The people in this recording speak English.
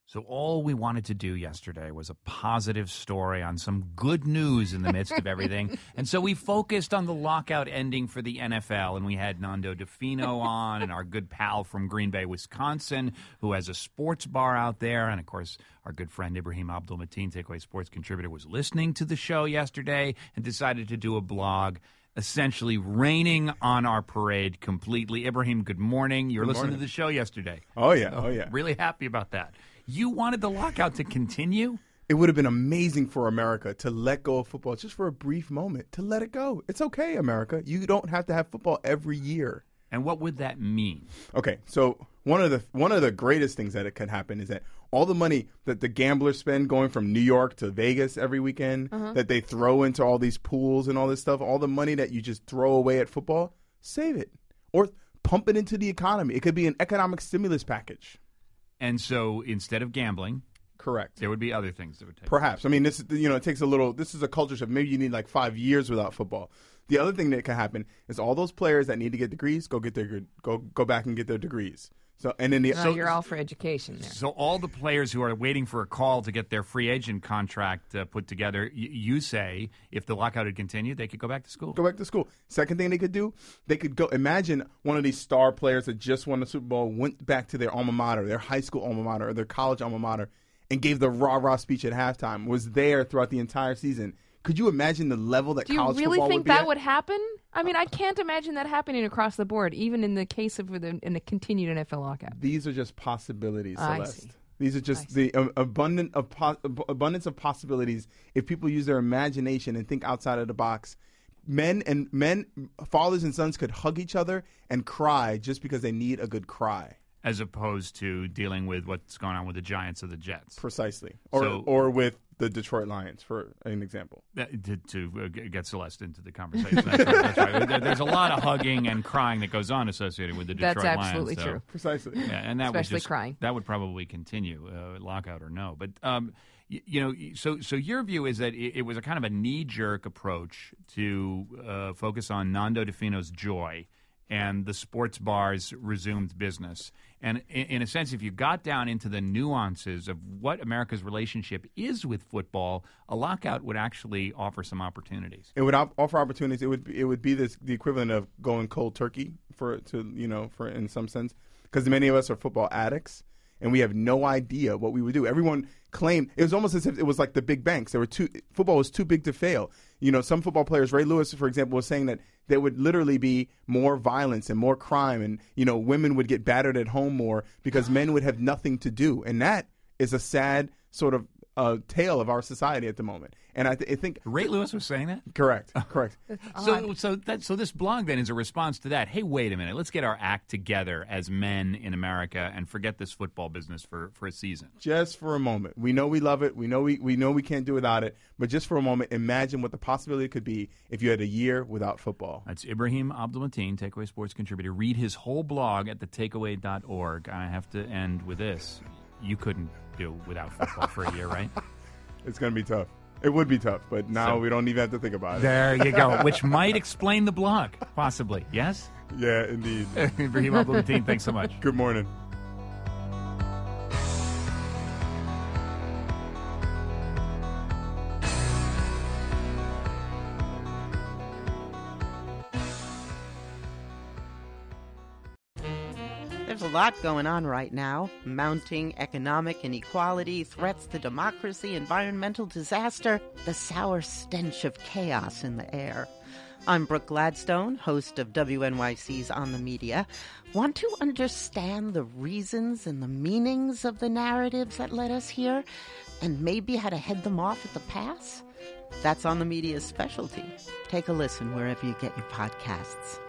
So all we wanted to do yesterday was a positive story on some good news in the midst of everything. And so we focused on the lockout ending for the NFL, and we had Nando DeFino on and our good pal from Green Bay, Wisconsin, who has a sports bar out there. And, of course, our good friend Ibrahim Abdul-Mateen, Takeaway Sports contributor, was listening to the show yesterday and decided to do a blog essentially raining on our parade completely. Ibrahim, good morning. You were listening to the show yesterday. Oh, yeah. Really happy about that. You wanted the lockout to continue? It would have been amazing for America to let go of football just for a brief moment, to let it go. It's okay, America. You don't have to have football every year. And what would that mean? Okay, so one of the greatest things that it could happen is that all the money that the gamblers spend going from New York to Vegas every weekend, that they throw into all these pools and all this stuff, all the money that you just throw away at football, save it. Or pump it into the economy. It could be an economic stimulus package. And so instead of gambling, correct, there would be other things that would take perhaps. I mean, this it takes a little. This is a culture shift. Maybe you need like 5 years without football. The other thing that can happen is all those players that need to get degrees go back and get their degrees. So and then you're all for education there. So all the players who are waiting for a call to get their free agent contract put together, you say if the lockout had continued, they could go back to school. Go back to school. Second thing they could do, they could go. Imagine one of these star players that just won the Super Bowl went back to their alma mater, their high school alma mater, or their college alma mater, and gave the rah-rah speech at halftime. Was there throughout the entire season. Could you imagine the level that college football would be? Do you really think that at? would happen? I mean, I can't imagine that happening across the board, even in the case of in the continued NFL lockout. These are just possibilities, Celeste. I see. These are just the abundance of possibilities. If people use their imagination and think outside of the box, fathers and sons could hug each other and cry just because they need a good cry. As opposed to dealing with what's going on with the Giants or the Jets. Precisely. Or with the Detroit Lions, for an example. To get Celeste into the conversation. That's right. There's a lot of hugging and crying that goes on associated with the Detroit Lions. That's absolutely true. Precisely. Yeah, and that especially crying. That would probably continue, lockout or no. But, so your view is that it was a kind of a knee-jerk approach to focus on Nando DeFino's joy and the sports bars resumed business. And in a sense, if you got down into the nuances of what America's relationship is with football, a lockout would actually offer some opportunities. It would offer opportunities. It would be the equivalent of going cold turkey for in some sense, because many of us are football addicts and we have no idea what we would do. Everyone claimed it was almost as if it was like the big banks. Football was too big to fail. Some football players, Ray Lewis, for example, was saying that there would literally be more violence and more crime, and women would get battered at home more because men would have nothing to do, and that is a sad sort of tale of our society at the moment. And I think Ray Lewis was saying that? Correct. So this blog then is a response to that. Hey, wait a minute. Let's get our act together as men in America and forget this football business for a season. Just for a moment. We know we love it. We know we can't do without it. But just for a moment, imagine what the possibility could be if you had a year without football. That's Ibrahim Abdul-Mateen, Takeaway Sports contributor. Read his whole blog at thetakeaway.org. I have to end with this. You couldn't do without football for a year, right? It's going to be tough. It would be tough, but now we don't even have to think about it. There you go, which might explain the blog, possibly. Yes? Yeah, indeed. Ibrahim Abdul-Mateen, thanks so much. Good morning. There's a lot going on right now. Mounting economic inequality, threats to democracy, environmental disaster, the sour stench of chaos in the air. I'm Brooke Gladstone, host of WNYC's On the Media. Want to understand the reasons and the meanings of the narratives that led us here, and maybe how to head them off at the pass? That's On the Media's specialty. Take a listen wherever you get your podcasts.